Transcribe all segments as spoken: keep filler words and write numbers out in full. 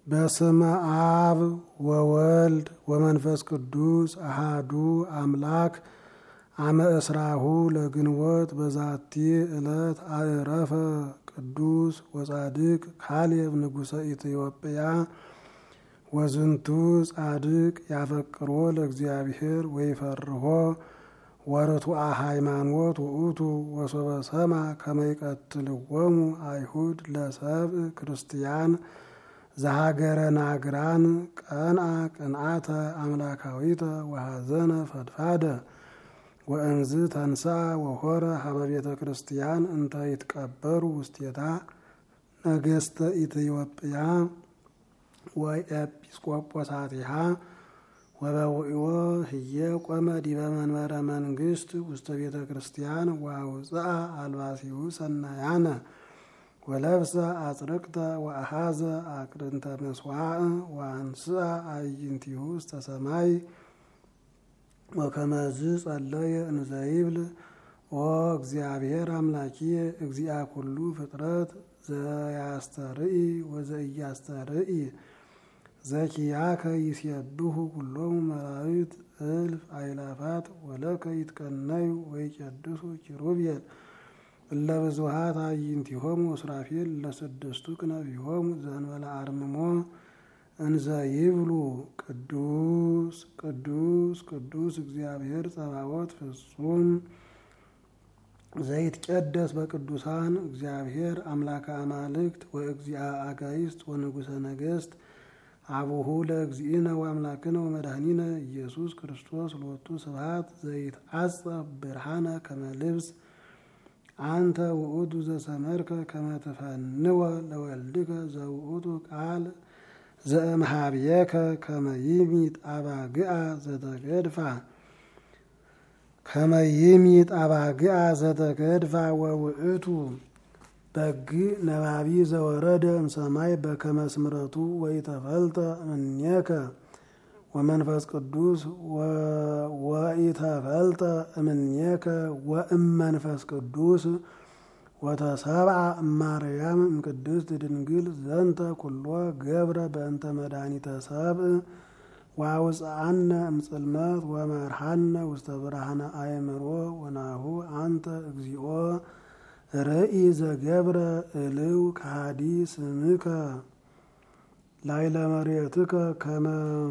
በስመ አብ ወወልድ ወመንፈስ ቅዱስ አሃዱ አምላክ አመ እስራሁ ለግንቦት በዛቲ ዕለት አዕረፈ ቅዱስ ወጻድቅ ካሌብ ንጉሠ ኢትዮጵያ። ወዝንቱ ጻድቅ ያፈቅሮ ለእግዚአብሔር ወይፈርሆ ወርቱዐ ሃይማኖት ውእቱ ወሶበ ሰማ ከመ ይቀትልዎሙ አይሁድ ለሰብእ ክርስቲያን ዘሀገረ ናግራን ቀንአ ቅንአተ አምላካዊተ ወሐዘነ ፈድፋደ ወእንዝ ተንሥአ ወሖረ ሀበ ቤተ ክርስቲያን እንተ ይትቀበሩ ውስቴታ ነገሥተ ኢትዮጵያ ወኤጲስቆጶሳቲሃ ወበውእዮ ህየ ቆመ ዲበ መንበረ መንግሥት ውስተ ቤተ ክርስቲያን ወአውፅአ አልባሲሁ ሰናያነ ወለብሰ አጽርቅተ ወአሃዘ አቅርንተ ምስዋዕ ወአንስአ አዕይንቲሁ ውስተ ሰማይ ወከመዝ ጸለየ እንዘ ይብል ኦ እግዚአብሔር አምላኪየ እግዚአ ኩሉ ፍጥረት ዘያስተርኢ ወዘኢያስተርኢ ዘኪያከ ይሴብሑ ኩሎሙ መላእክት እልፍ አእላፋት ወለከ ይትቀነዩ ወይቀድሱ ኪሩቤል እለ ብዙኃት አዕይንቲሆሙ ወሱራፌል ለስድስቱ ክነፊሆሙ ዘእንበለ አርምሞ እንዘ ይብሉ ቅዱስ ቅዱስ ቅዱስ እግዚአብሔር ጸባዖት ፍጹም ዘይትቀደስ በቅዱሳን እግዚአብሔር አምላከ አማልክት ወእግዚአ አጋይስት ወንጉሠ ነገሥት አቡሁ ለእግዚእነ ወአምላክነ ወመድኃኒነ ኢየሱስ ክርስቶስ ሎቱ ስብሐት ዘይትዓጸብ ብርሃነ ከመ ልብስ አንተ ውእቱ ዘሰመርከ ከመ ትፈንወ ለወልድከ ዘውእቱ ቃል ዘእምኀቤከ ከመ ይሚጥ አባግዓ ዘተገድፋ ከመ ይሚጥ አባግዓ ዘተገድፋ ወውእቱ በግ ነባቢ ዘወረደ እምሰማይ በከመ ስምረቱ ወኢተፈልጠ እምኔከ ወመንፈስ ቅዱስ ወኢተፈልጠ እምኔከ ወእመንፈስ ቅዱስ ወተሰብአ እማርያም እምቅድስት ድንግል ዘንተ ኩሎ ገብረ በእንተ መድኃኒተ ሰብእ ወአውፅአነ እምጽልመት ወመርሐነ ውስተ ብርሃነ አእምሮ ወናሁ አንተ እግዚኦ ርኢ ዘገብረ እልው ከሃዲ ስምከ ላዕለ መሬትከ ከመ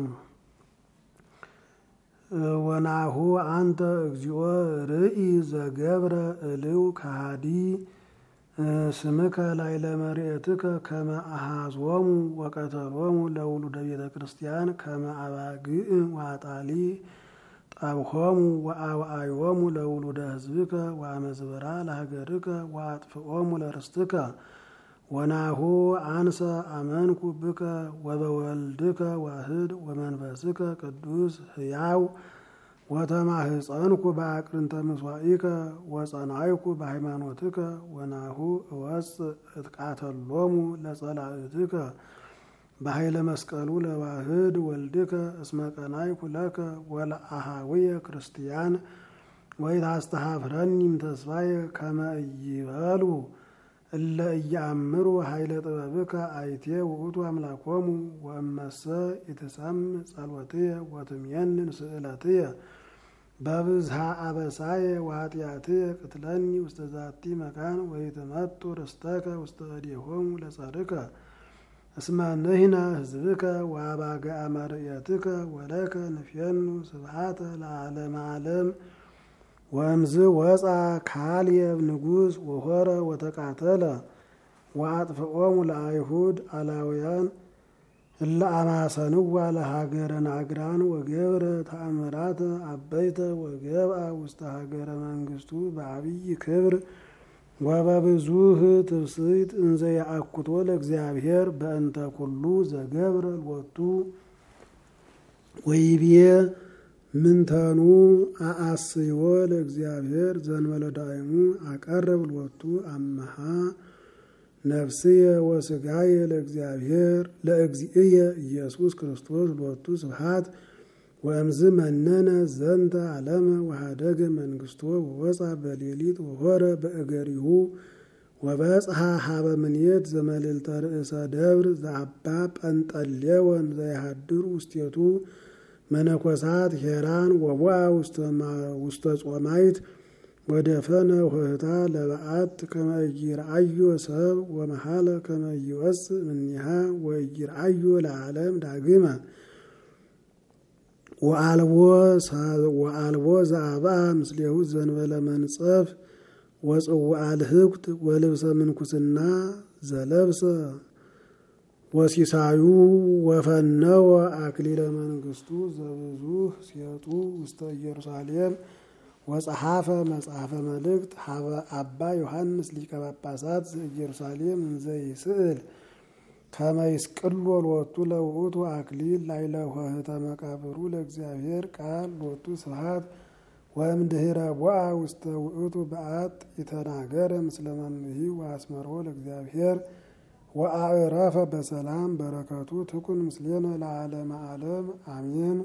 ወናሁ አንተ እግዚኦ ርኢ ዘገብረ እልው ከሃዲ ስምከ ላዕለ መሬትከ ከመ አሐዞሙ ወቀተሎሙ ለውሉደ ቤተ ክርስቲያን ከመ አባግዕ ወአጣሊ ጠብሖሙ ወአውዓዮሙ ለውሉደ ሕዝብከ ወአመዝብራ ለሀገርከ ወአጥፍኦሙ ለርስትከ ወናሁ አንሰ አመንኩ ብከ ወበወልድከ ዋህድ ወመንፈስከ ቅዱስ ሕያው ወተማህፀንኩ በአቅርንተ ምስዋኢከ ወጸናይኩ በሃይማኖትከ ወናሁ እወፅእ እትቃተሎሙ ለጸላእትከ በኃይለ መስቀሉ ለዋህድ ወልድከ እስመ ቀናይኩ ለከ ወለአሃዊየ ክርስቲያን ወይታስተኀፍረኒ እምተስፋየ ከመ ኢይበሉ እለ ኢየአምሩ ኃይለ ጥበብከ አይቴ ውእቱ አምላኮሙ ወእመሰ ኢትሰምዕ ጸሎትየ ወትሜንን ስእለትየ በብዝሃ አበሳየ ወኃጢአትየ ቅትለኒ ውስተ ዛቲ መካን ወይትመጡ ርስተከ ውስተ እዴሆሙ ለጸርከ እስመ ንሕነ ሕዝብከ ወአባግዓ መርኤትከ ወለከ ንፌኑ ስብሐተ ለዓለመ ዓለም። ወእምዝ ወፃ ካሌብ ንጉሥ ወሖረ ወተቃተለ ወአጥፍኦሙ ለአይሁድ አላውያን እለ አማሰንዋ ለሀገረ ናግራን ወገብረ ተአምራተ አበይተ ወገብአ ውስተ ሀገረ መንግሥቱ በአብይ ክብር ወበብዙህ ትፍስሕት እንዘ ያአኩቶ ለእግዚአብሔር በእንተ ኩሉ ዘገብረ ሎቱ ወይቤ ምንተኑ አአስዮ ለእግዚአብሔር ዘእንበለ ዳይሙ አቀርብ ሎቱ አመሃ ነፍስየ ወስጋየ ለእግዚአብሔር ለእግዚእየ ኢየሱስ ክርስቶስ ሎቱ ስብሐት ወእምዝ መነነ ዘንተ ዓለመ ወሃደገ መንግሥቶ ወወፃ በሌሊት ወሖረ በእገሪሁ ወበጽሐ ሀበ ምኔት ዘመልዕልተ ርእሰ ደብር ዘአባ ጰንጠሌዎን ዘይሃድሩ ውስቴቱ መነኮሳት ሄራን ወቦአ ውስተ ጾማይት ወደፈነ ኆኅታ ለበዓት ከመ ኢይርአዮ ሰብ ወመሐለ ከመ ይወፅእ እምኔሃ ወኢይርአዮ ለዓለም ዳግመ ወአልቦ ዘአብአ ምስሌሁ ዘእንበለ መንጸፍ ወጽዋዐ ልሕኩት ወልብሰ ምንኩስና ዘለብሰ ወሲሳዩ ወፈነወ አክሊለ መንግስቱ ዘብዙሕ ሴጡ ውስተ ኢየሩሳሌም ወጸሐፈ መጽሐፈ መልእክት ሀበ አባ ዮሐንስ ሊቀ ጳጳሳት ዘኢየሩሳሌም እንዘ ይስእል ከመ ይስቅሎ ሎቱ ለውእቱ አክሊል ላዕለ ኆኅተ መቃብሩ ለእግዚአብሔር ቃል ሎቱ ስብሐት ወእምድኅረ ቦአ ውስተ ውእቱ በዓት ይተናገረ ምስለ መምህሪ ወአስመሮ ለእግዚአብሔር ወአዕረፈ በሰላም በረከቱ ትኩን ምስሌነ ለዓለመ ዓለም አሜን።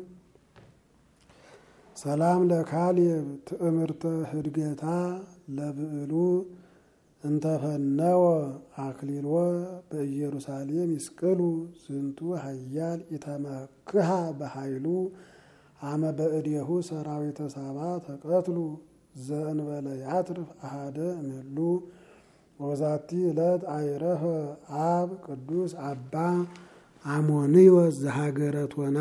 ሰላም ለካልብ ትእምርተ ህድገታ ለብዕሉ እንተፈነወ አክሊሎ በኢየሩሳሌም ይስቅሉ ዝንቱ ኃያል ኢተመክሃ በኃይሉ አመ በእዴሁ ሰራዊተ ሳባ ተቀትሉ ዘእንበለ ያትርፍ አሃደ እምሉ ወዛቲ ዕለት አይረፈ አብ ቅዱስ አባ አሞንዮስ ዘሀገረ ቶና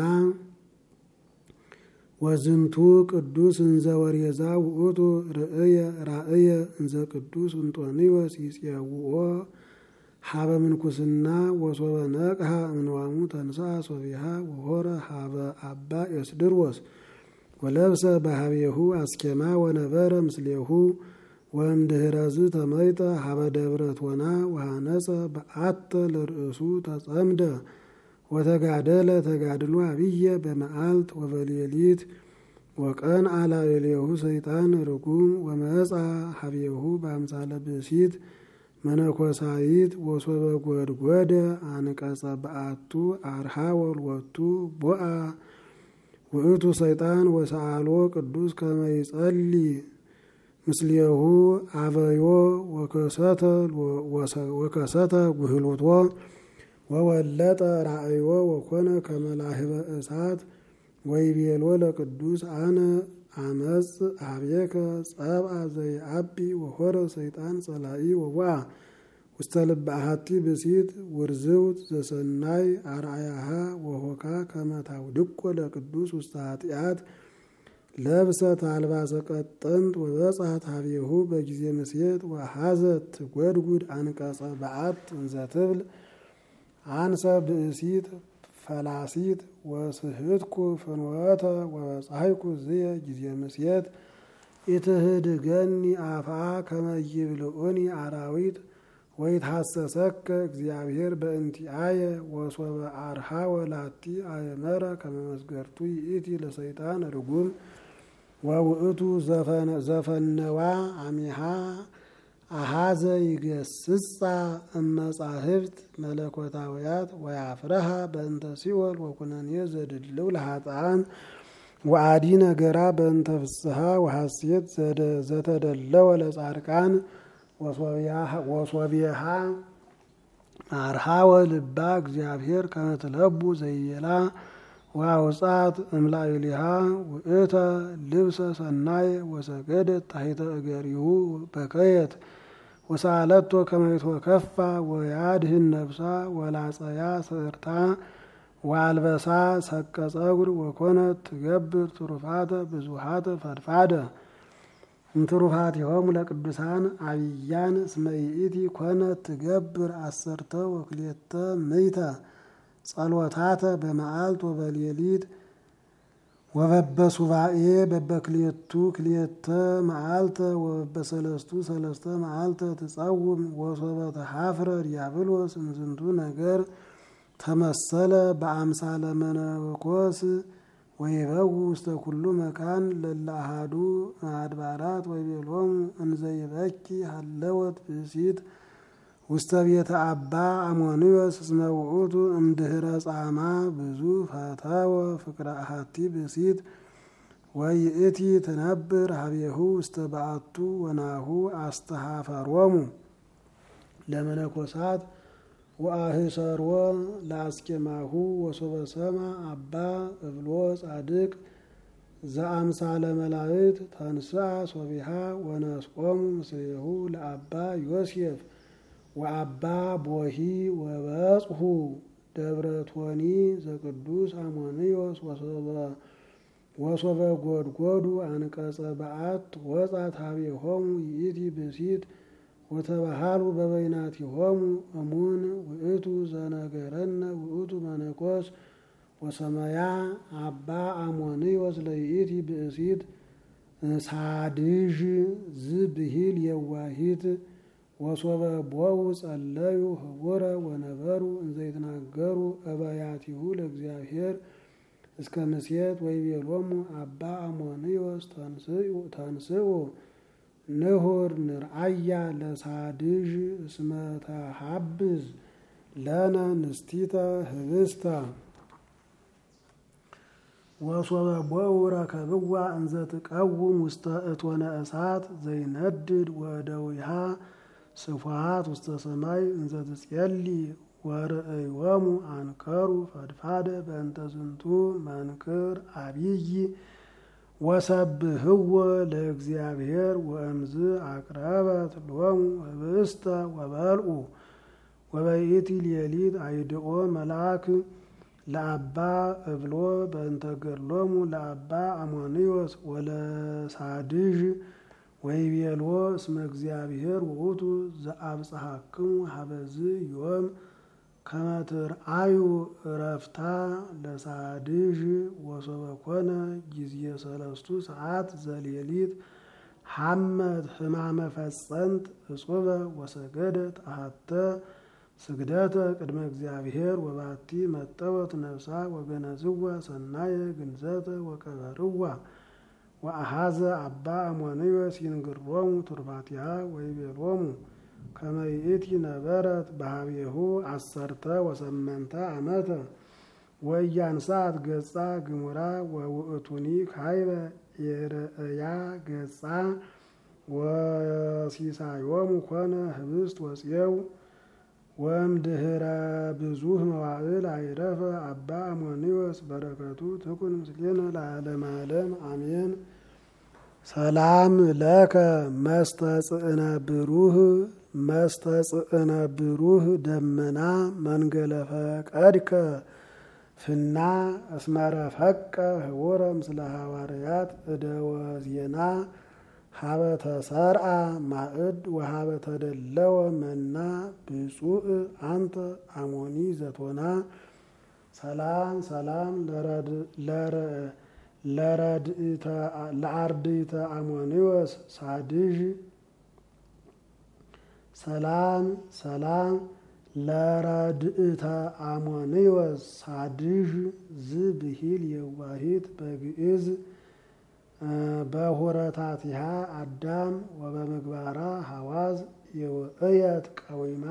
ወዝንቱ ቅዱስ እንዘ ወሬዛ ውእቱ ርእየ ራእየ እንዘ ቅዱስ እንጦንዮስ ይጼውኦ ሀበ ምንኩስና ወሶበ ነቅሐ እምንዋሙ ተንሥአ ሶቢሃ ወሆረ ሀበ አባ ኤስድሮስ ወለብሰ በሀቤሁ አስኬማ ወነበረ ምስሌሁ ወእምድኅረዝ ተመይጠ ሀበ ደብረ ቶና ወሃነጸ በዓተ ለርእሱ ተጸምደ ወተጋደለ ተጋድሎ አብየ በመዓልት ወበሌሊት ወቀን አላዕሌሁ ሰይጣን ርጉም ወመጻ ሀቤሁ በአምሳለ ብእሲት መነኮሳይት ወሶበ ጎድጎደ አንቀጸ በዓቱ አርሃ ወልወቱ ቦአ ውእቱ ሰይጣን ወሰአሎ ቅዱስ ከመ ይጸሊ ምስሌሁ አበዮ ወከሰተ ጉህሉቶ ወወለጠ ራእዮ ወኮነ ከመ ላህበ እሳት ወይቤሎ ለቅዱስ አነ አመጽ ሀቤከ ጸብአ ዘይአቢ ወሆረ ሰይጣን ጸላኢ ወቦአ ውስተ ልበ አሐቲ ብእሲት ውርዝውት ዘሰናይ አርአያሃ ወሆካ ከመ ታውድቆ ለቅዱስ ውስተ ኃጢአት ለብሰት አልባሰ ቀጠንት ወበጽሐት ሀቤሁ በጊዜ ምሴት ወሐዘት ትጐድጉድ አንቀጸ በዓት እንዘ ትብል አንሰ ብእሲት ፈላሲት ወስህትኩ ፍኖተ ወበጻሕኩ ዝየ ጊዜ ምሴት ኢትህድገኒ አፍአ ከመ ይብልዑኒ አራዊት ወይትሐሰሰከ እግዚአብሔር በእንቲአየ ወሶበ አርሃ ወላቲ አእመረ ከመ መስገርቱ ይእቲ ለሰይጣን ርጉም ወውእቱ ዘፈነዋ አሚሃ አሃዘ ይገስጻ እመጻሕፍት መለኮታውያት ወያፍረሃ በእንተ ሲኦል ወኩነኔ ዘድልው ለኃጥኣን ወአዲ ነገራ በእንተ ፍስሐ ወሐሴት ዘተደለወ ለጻድቃን ወሶቢሃ አርሃወ ልባ እግዚአብሔር ከመ ትለቡ ዘይላ ወአውጻት እምላዕሊሃ ውእተ ልብሰ ሰናይ ወሰገደት ታሕተ እገሪሁ በከየት ወሰአለቶ ከመ ይትወከፋ ወያድህን ነፍሳ ወላጸያ ስዕርታ ወአልበሳ ሰቀ ጸጉር ወኮነት ትገብር ትሩፋተ ብዙሃተ ፈድፋደ እንትሩፋቲሆሙ ለቅዱሳን አብያን እስመ ይእቲ ኮነት ትገብር አሰርተ ወክልኤተ ምእተ ጸሎታተ በመዓልት ወበሌሊት ወበበሱባኤ በበክልኤቱ ክልኤተ መዓልተ ወበሰለስቱ ሰለስተ መዓልተ ትጸውም ወሶበ ተሐፍረ ዲያብሎስ እምዝንቱ ነገር ተመሰለ በአምሳለ መነኮስ ወይበው ውስተ ኩሉ መካን ለለ አሐዱ አድባራት ወይቤሎሙ እንዘ ይበኪ ሀለወት ብእሲት ውስተ ቤተ አባ አሞንዮስ እስመ ውእቱ እምድኅረ ጻማ ብዙ ፈተወ ፍቅረ አሐቲ ብእሲት ወይእቲ ትነብር ሀቤሁ ውስተ በዓቱ ወናሁ አስተሐፈሮሙ ለመነኮሳት ወአህሰሮ ለአስኬማሁ ወሶበ ሰማ አባ እብሎ ጻድቅ ዘአምሳለ መላእክት ተንሥአ ሶቢሃ ወነስቆሙ ምስሌሁ ለአባ ዮሴፍ ወአባ ቦሂ ወበጽሑ ደብረ ቶኒ ዘቅዱስ አሞንዮስ ወሶበ ጎድጎዱ አንቀጸ በዓት ወጻት ኀቤሆሙ ይእቲ ብእሲት ወተባሃሉ በበይናቲሆሙ እሙን ውእቱ ዘነገረነ ውእቱ መነኮስ ወሰመያ አባ አሞንዮስ ለይእቲ ብእሲት ሳድዥ ዝብሂል የዋሂት ወሶበ ቦው ጸለዩ ህቡረ ወነበሩ እንዘይትናገሩ እበያቲሁ ለእግዚአብሔር እስከ ምስየት ወይቤሎሙ አባ አሞንዮስ ተንስኡ ንሁር ንርአያ ለሳድዥ እስመ ተሐብዝ ለነ ንስቲተ ህብስተ ወሶበ ቦው ረከብዋ እንዘ ትቀውም ውስተ እቶነ እሳት ዘይነድድ ወእደዊሃ ስፉሃት ውስተ ሰማይ እንዘ ትጼሊ ወርእዮሙ አንከሩ ፈድፋደ በእንተ ዝንቱ መንክር አብይ ወሰብህዎ ለእግዚአብሔር ወእምዝ አቅረበት ሎሙ ህብስተ ወበልዑ ወበይእቲ ሌሊት አይድኦ መልአክ ለአባ እብሎ በእንተ ገድሎሙ ለአባ አሞንዮስ ወለሳድዥ ወይቤሎ እስመ እግዚአብሔር ውእቱ ዘአብጽሐክሙ ሀበዝ ዮም ከመ ትርአዩ ዕረፍታ ለሳድዥ ወሶበ ኮነ ጊዜ ሰለስቱ ሰዓት ዘሌሊት ሐመት ህማመ ፈጸንት እጹበ ወሰገደት አሐተ ስግደተ ቅድመ እግዚአብሔር ወባቲ መጠወት ነፍሳ ወገነዝዋ ሰናየ ግንዘተ ወቀበርዋ ወአሃዘ አባ አሞንዮስ ይንግሮሙ ቱርፋቲሃ ወይቤሎሙ ከመ ይእቲ ነበረት በኀቤሁ አሰርተ ወሰመንተ ዓመተ ወያንሳት ገጻ ግሙራ ወውእቱኒ ካይበ የርእያ ገጻ ወሲሳዮሙ ኮነ ህብስት ወጽየው ወእምድኅረ ብዙኅ መዋዕል አይረፈ አባ አሞንዮስ በረከቱ ትኩን ምስሌነ ለዓለመ ዓለም አሜን። ሰላም ለከ መስተጽእነ ብሩህ መስተጽእነ ብሩህ ደመና መንገለ ፈቀድከ ፍና እስመረ ፈቀ ህቡረ ምስለ ሐዋርያት እደወ ዜና ሀበ ተሰርአ ማዕድ ወሀበ ተደለወ መና ብፁዕ አንተ አሞኒ ዘቶና ሰላም ሰላም ለአርድእተ አሞንዮስ ሳድዥ ሰላም ሰላም ለረድእተ አሞንዮስ ሳድዥ ዝብሂል የዋሂት በግዕዝ በሁረታቲሃ አዳም ወበምግባራ ሐዋዝ የውእየት ቀዊማ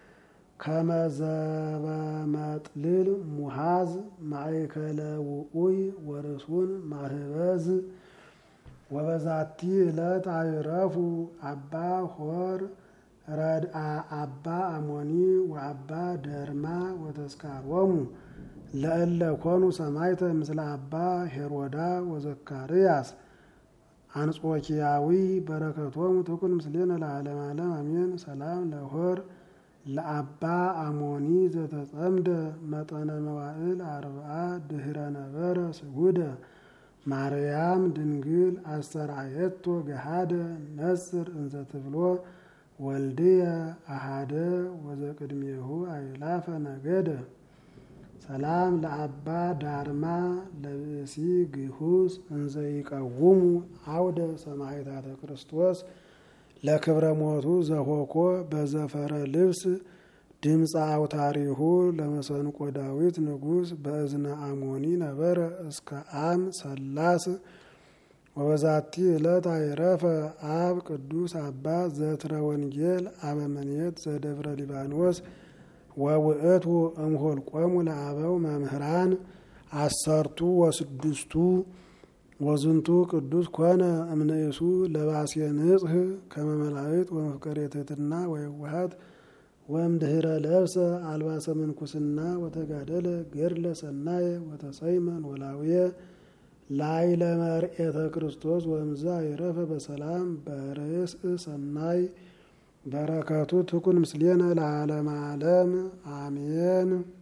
ከመዘበመጥልል ሙሃዝ ማእከለ ውኡይ ወርሱን ማህበዝ ወበዛቲ ዕለት አይረፉ አባ ሆር ረድአ አባ አሞኒ ወአባ ደርማ ወተስካሮሙ ለእለ ኮኑ ሰማይተ ምስለ አባ ሄሮዳ ወዘካርያስ አንጾኪያዊ በረከቶሙ ትኩን ምስሌነ ለዓለመ ዓለም አሜን። ሰላም ለሆር ለአባ አሞኒ ዘተጸምደ መጠነ መዋዕል አርብዓ ድህረ ነበረ ስጉደ ማርያም ድንግል አስተርአየቶ ገሃደ ነጽር እንዘ ትብሎ ወልድየ አሃደ ወዘቅድሜሁ አይላፈ ነገደ ሰላም ለአባ ዳርማ ለብእሲ ግሁስ እንዘ ይቀውሙ አውደ ሰማዕታተ ክርስቶስ ለክብረ ሞቱ ዘሆኮ በዘፈረ ልብስ ድምፀ አውታሪሁ ለመሰንቆ ዳዊት ንጉሥ በእዝነ አሞኒ ነበረ እስከ አም ሰላስ ወበዛቲ ዕለት አይረፈ አብ ቅዱስ አባ ዘትረ ወንጌል አበመኔት ዘደብረ ሊባኖስ ወውእቱ እምሆልቆሙ ለአበው መምህራን አሰርቱ ወስድስቱ ወዝንቱ ቅዱስ ኮነ እምንእሱ ለባሴ ንጽህ ከመ መላእክት ወመፍቀሬ ትሕትና ወየዋሃት ወእምድኅረ ለብሰ አልባሰ ምንኩስና ወተጋደለ ገድለ ሰናየ ወተሰይመ ኖላውየ ላዕለ መርዔተ ክርስቶስ ወእምዝ አይረፈ በሰላም በርእስእ ሰናይ በረከቱ ትኩን ምስሌነ ለዓለመ ዓለም አሜን።